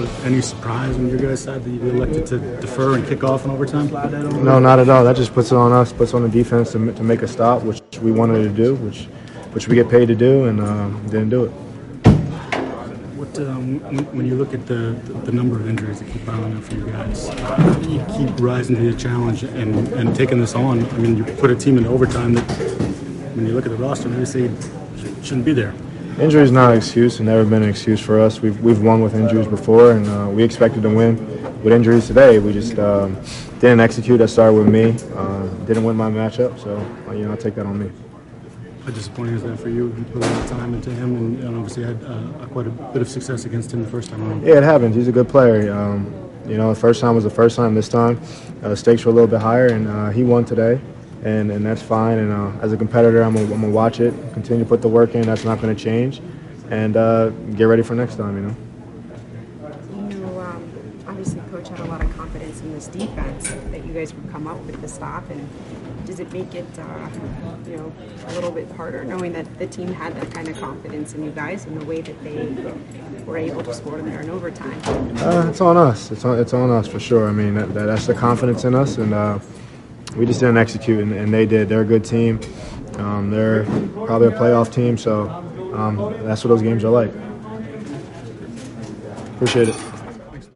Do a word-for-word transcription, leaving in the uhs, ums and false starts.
but any surprise on your guys' side that you elected to defer and kick off in overtime? No, not at all. That just puts it on us, puts on the defense to, to make a stop, which we wanted to do, which which we get paid to do, and um, didn't do it. What, um, when you look at the, the number of injuries that keep piling up for you guys, how do you keep rising to the challenge and, and taking this on? I mean, you put a team into overtime that, when you look at the roster, maybe say shouldn't be there. Injury is not an excuse, and never been an excuse for us. We've we've won with injuries before, and uh, we expected to win with injuries today. We just um, didn't execute. That started with me. Uh, didn't win my matchup, so uh, you know I take that on me. How disappointing is that for you? You put a lot of time into him, and, and obviously had uh, quite a bit of success against him the first time around. Yeah, it happens. He's a good player. Um, you know, the first time was the first time. This time, uh, the stakes were a little bit higher, and uh, he won today. And, and that's fine. And uh, as a competitor, I'm going to watch it, continue to put the work in. That's not going to change. And uh, get ready for next time, you know. You know, um, obviously, Coach had a lot of confidence in this defense that you guys would come up with the stop. And does it make it, uh, you know, a little bit harder knowing that the team had that kind of confidence in you guys and the way that they were able to score there in overtime? Uh, it's on us. It's on, it's on us for sure. I mean, that, that, that's the confidence in us. And uh, we just didn't execute, and, and they did. They're a good team. Um, they're probably a playoff team, so um, that's what those games are like. Appreciate it.